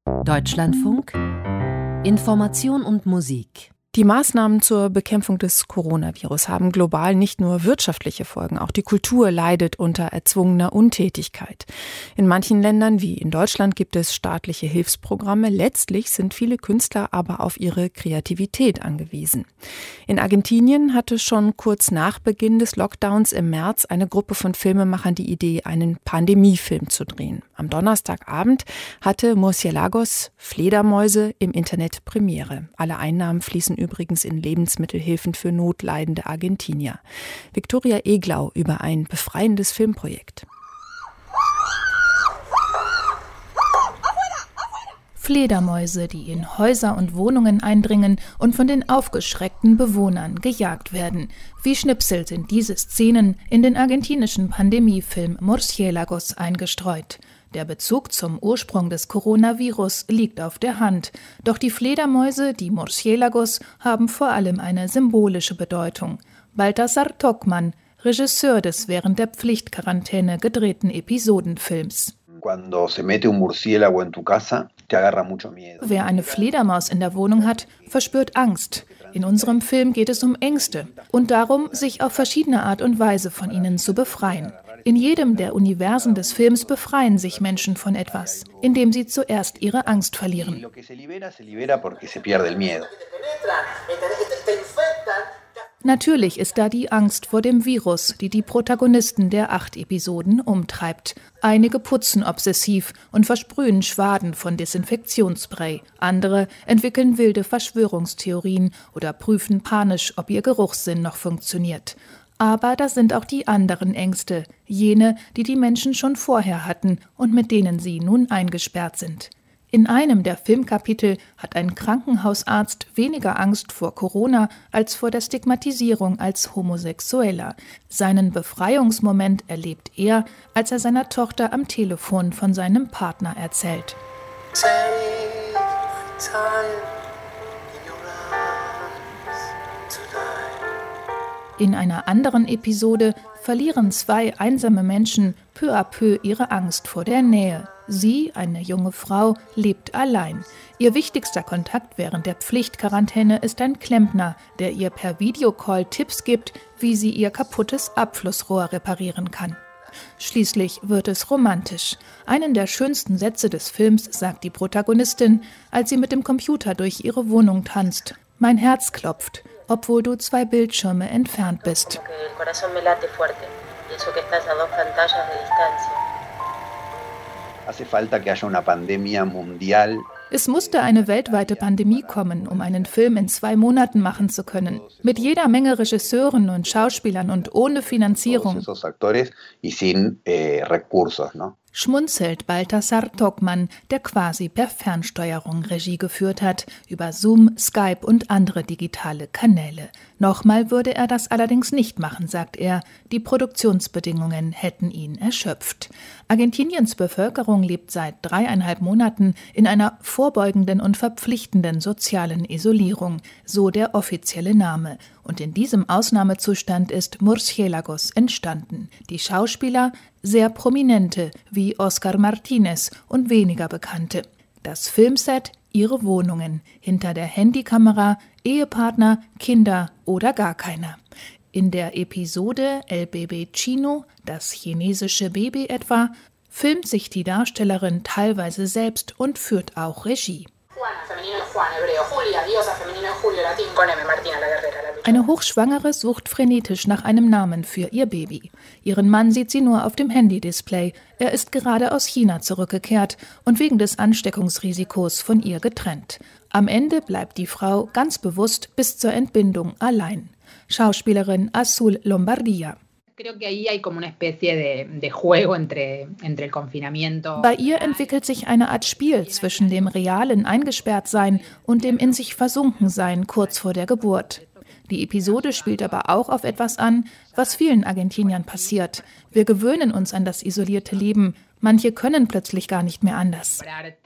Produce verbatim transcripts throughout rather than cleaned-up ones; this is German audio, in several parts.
Deutschlandfunk Information und Musik. Die Maßnahmen zur Bekämpfung des Coronavirus haben global nicht nur wirtschaftliche Folgen, auch die Kultur leidet unter erzwungener Untätigkeit. In manchen Ländern wie in Deutschland gibt es staatliche Hilfsprogramme. Letztlich sind viele Künstler aber auf ihre Kreativität angewiesen. In Argentinien hatte schon kurz nach Beginn des Lockdowns im März eine Gruppe von Filmemachern die Idee, einen Pandemiefilm zu drehen. Am Donnerstagabend hatte Murciélagos Fledermäuse im Internet Premiere. Alle Einnahmen fließen übrigens in Lebensmittelhilfen für notleidende Argentinier. Viktoria Eglau über ein befreiendes Filmprojekt. Fledermäuse, die in Häuser und Wohnungen eindringen und von den aufgeschreckten Bewohnern gejagt werden. Wie Schnipsel sind diese Szenen in den argentinischen Pandemiefilm Murciélagos eingestreut. Der Bezug zum Ursprung des Coronavirus liegt auf der Hand. Doch die Fledermäuse, die Murciélagos, haben vor allem eine symbolische Bedeutung. Baltasar Tocman, Regisseur des während der Pflichtquarantäne gedrehten Episodenfilms. Wer eine Fledermaus in der Wohnung hat, verspürt Angst. In unserem Film geht es um Ängste und darum, sich auf verschiedene Art und Weise von ihnen zu befreien. In jedem der Universen des Films befreien sich Menschen von etwas, indem sie zuerst ihre Angst verlieren. Natürlich ist da die Angst vor dem Virus, die die Protagonisten der acht Episoden umtreibt. Einige putzen obsessiv und versprühen Schwaden von Desinfektionsspray. Andere entwickeln wilde Verschwörungstheorien oder prüfen panisch, ob ihr Geruchssinn noch funktioniert. Aber da sind auch die anderen Ängste, jene, die die Menschen schon vorher hatten und mit denen sie nun eingesperrt sind. In einem der Filmkapitel hat ein Krankenhausarzt weniger Angst vor Corona als vor der Stigmatisierung als Homosexueller. Seinen Befreiungsmoment erlebt er, als er seiner Tochter am Telefon von seinem Partner erzählt. In einer anderen Episode verlieren zwei einsame Menschen peu à peu ihre Angst vor der Nähe. Sie, eine junge Frau, lebt allein. Ihr wichtigster Kontakt während der Pflichtquarantäne ist ein Klempner, der ihr per Videocall Tipps gibt, wie sie ihr kaputtes Abflussrohr reparieren kann. Schließlich wird es romantisch. Einen der schönsten Sätze des Films sagt die Protagonistin, als sie mit dem Computer durch ihre Wohnung tanzt. Mein Herz klopft, obwohl du zwei Bildschirme entfernt bist. Es musste eine weltweite Pandemie kommen, um einen Film in zwei Monaten machen zu können. Mit jeder Menge Regisseuren und Schauspielern und ohne Finanzierung. Schmunzelt Baltasar Tocman, der quasi per Fernsteuerung Regie geführt hat, über Zoom, Skype und andere digitale Kanäle. Nochmal würde er das allerdings nicht machen, sagt er. Die Produktionsbedingungen hätten ihn erschöpft. Argentiniens Bevölkerung lebt seit dreieinhalb Monaten in einer vorbeugenden und verpflichtenden sozialen Isolierung, so der offizielle Name. Und in diesem Ausnahmezustand ist Murciélagos entstanden. Die Schauspieler, sehr prominente, wie Oscar Martínez und weniger bekannte. Das Filmset, ihre Wohnungen, hinter der Handykamera, Ehepartner, Kinder oder gar keiner. In der Episode El Bebé Chino, das chinesische Baby etwa, filmt sich die Darstellerin teilweise selbst und führt auch Regie. Eine Hochschwangere sucht frenetisch nach einem Namen für ihr Baby. Ihren Mann sieht sie nur auf dem Handy-Display. Er ist gerade aus China zurückgekehrt und wegen des Ansteckungsrisikos von ihr getrennt. Am Ende bleibt die Frau ganz bewusst bis zur Entbindung allein. Schauspielerin Azul Lombardía. Bei ihr entwickelt sich eine Art Spiel zwischen dem realen Eingesperrtsein und dem in sich Versunkensein kurz vor der Geburt. Die Episode spielt aber auch auf etwas an, was vielen Argentiniern passiert. Wir gewöhnen uns an das isolierte Leben. Manche können plötzlich gar nicht mehr anders.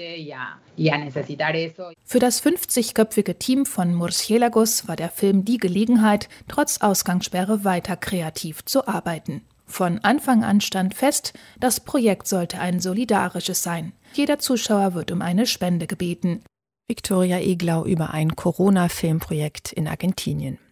Für das fünfzigköpfige Team von Murciélagos war der Film die Gelegenheit, trotz Ausgangssperre weiter kreativ zu arbeiten. Von Anfang an stand fest, das Projekt sollte ein solidarisches sein. Jeder Zuschauer wird um eine Spende gebeten. Viktoria Eglau über ein Corona-Filmprojekt in Argentinien.